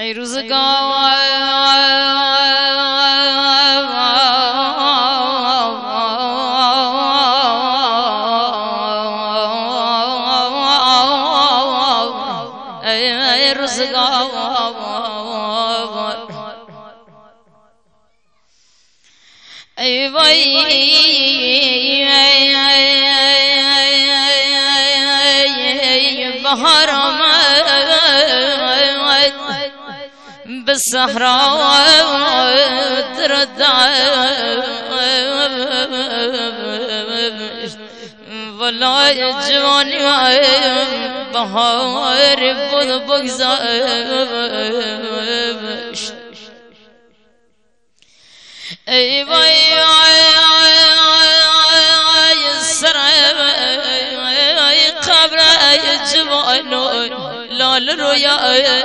ای روزگار ای روزگار ای وای بهار بالصحراء تردع ولا جواني بهار بود بگذشت ای وای سر قبر جوان لال رویا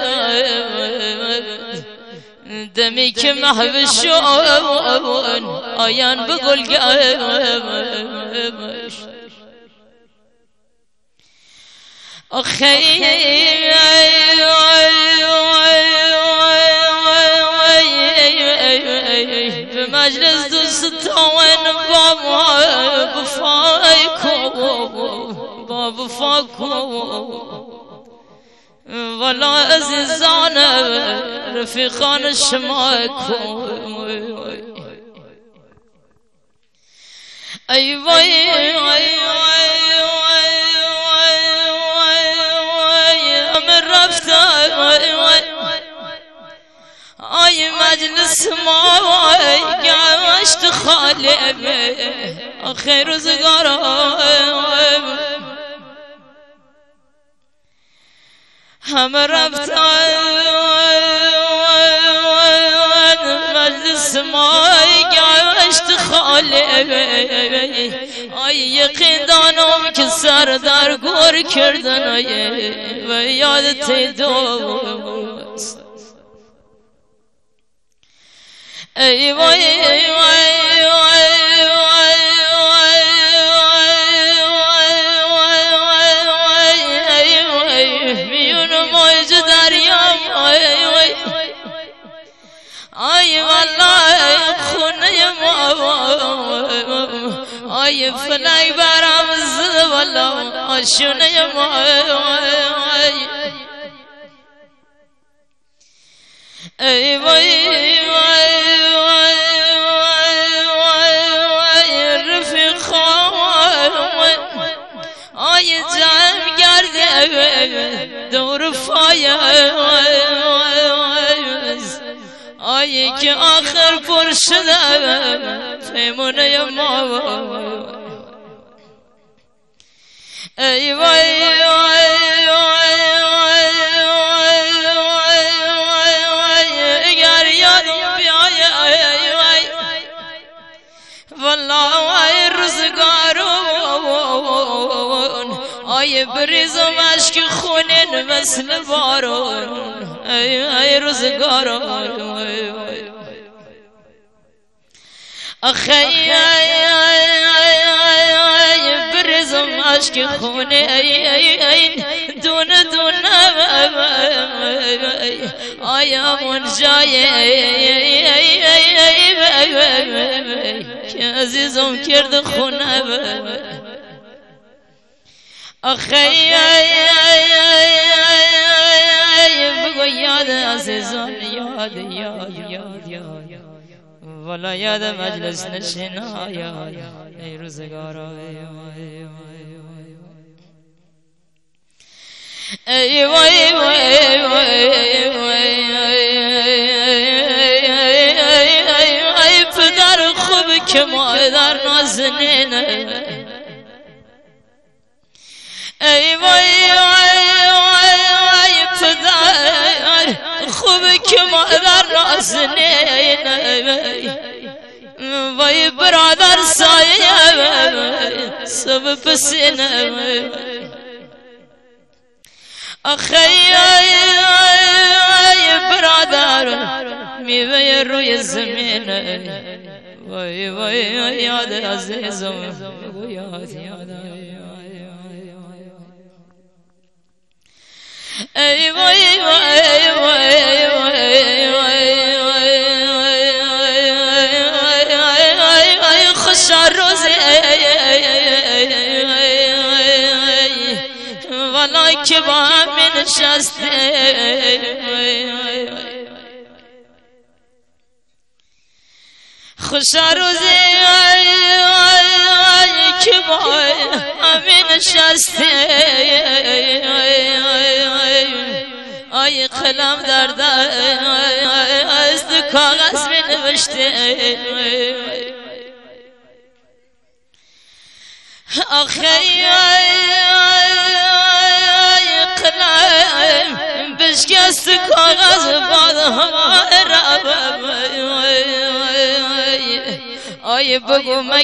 دمی که محو شون آیان بگل گمش آخی به مجلس دوستان بابا بفاکو ولا عزیزان رفیقان شما کو ای وای امر رفتن آی مجلس ما گشت خالی آخر روزگار همه رفتن مجلس ما گشت خالی آی یقین دانم که سر در گور کردن و یادت دوست ای وای آی والله خونه ما آی فلای برام زد والله آشونه ما ای وای رفیقان آی جمع گرده دور فایه آیی که آخر پر شده پیمونه ما ای وای اگر یادم بیای والله ای روزگارون آی بریزم اشک خونین مثل بارون ای روزگارون آخی بریزم اشک خونه دون آیا من جای که عزیزم کرد خونه آخی بگو یاد عزیزان یاد والا یاد مجلس نشینا ای روزگارا ای وای ای پدر خوب که مادر نازنین ای وای پدر خوب که مادر نازنین وای برادر سایه سبب سینه آخی برادر میوه روی زمین وای وای یاد عزیزم یاد ای وای وای وای والا که با همین نشسته خوشا روزی که با همین نشسته آی قلم در دست کاغذ می نوشته آخی قلم بشکست کاغذ باد همه آی بگو من